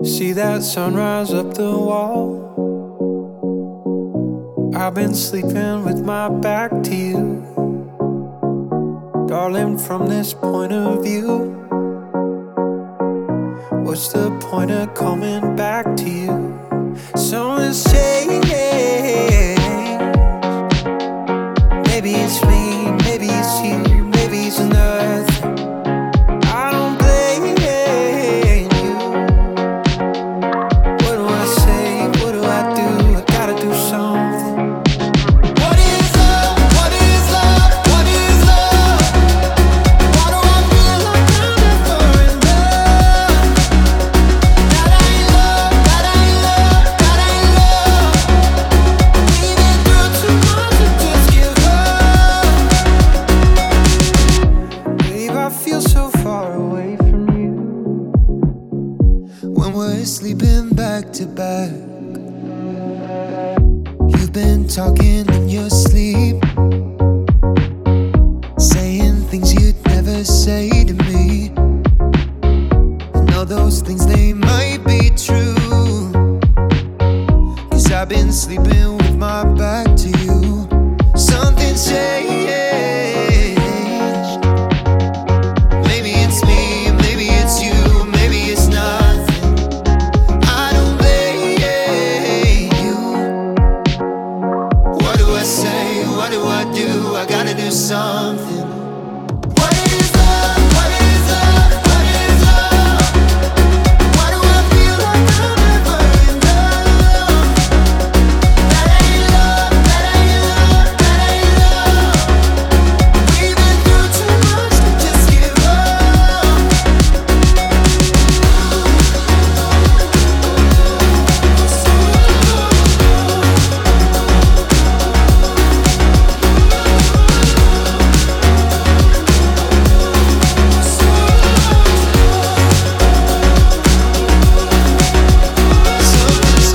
See that sunrise up the wall. I've been sleeping with my back to you, darling, from this point of view. What's the point of coming back to you? Something's changed. Maybe it's me, maybe it's you, maybe it's nothing. I don't blame you. What do I say? What do I do? I gotta do something. What is love? What is love? What is love? Why do I feel like I'm never in love? That ain't love, that ain't love, that ain't love. We've been through too much to just give up. Babe, I feel so far away from you when we're sleeping back to back. You've been talking in your sleep, saying things you'd never say to me. And all those things, they might be true, 'cause I've been sleeping with my back to you. Something's changed. Maybe it's me, maybe it's you, maybe it's nothing. I don't blame you. What do I say? What do I do? I gotta do something. What is love? What is love? What is love? Why do I feel like I'm never in love? That ain't love, that ain't love, that ain't love. We've been through too much to just give up. Something's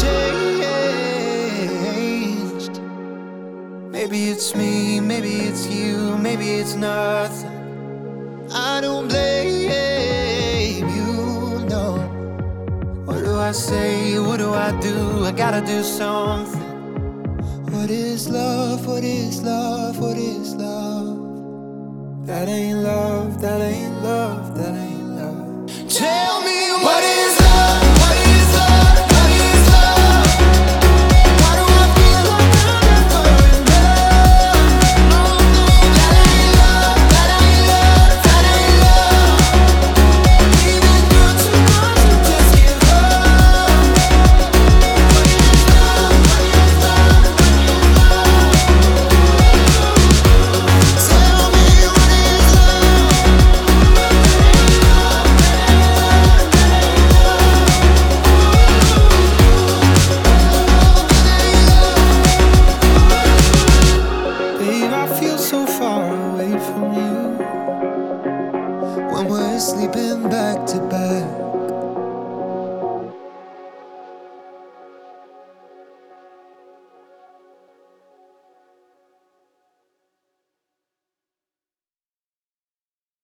changed. Maybe it's me, maybe it's you, maybe it's nothing. I don't blame you, no. What do I say? What do I do? I gotta do something. What is love? What is love? What is love? That ain't love, that ain't love, that ain't love. Tell me what is